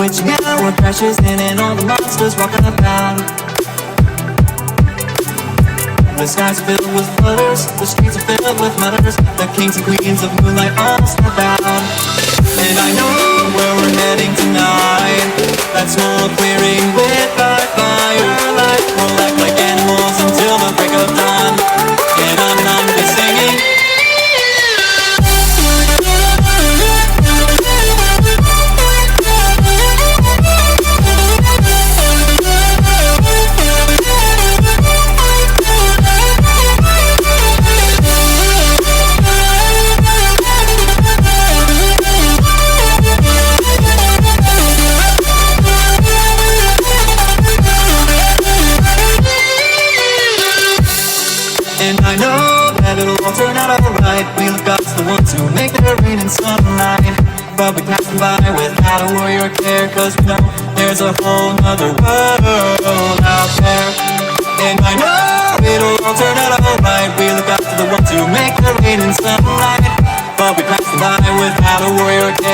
glitching out, we're crashes in and all the monsters walking about. The skies are filled with flutters, the streets are filled with mutters. The kings and queens of moonlight all step out. And I know where we're heading tonight. That smoke clearing lit by firelight. We'll act like animals until the break of dawn. Get on and on, be singing. And I know that it'll all turn out alright. We look God's the ones who make their rain and sunlight. But we pass them by without a worry or care, cause we know there's a whole nother world out there. And I know it'll all turn out alright. We look after the ones who make their rain and sunlight. But we pass them by without a worry or care.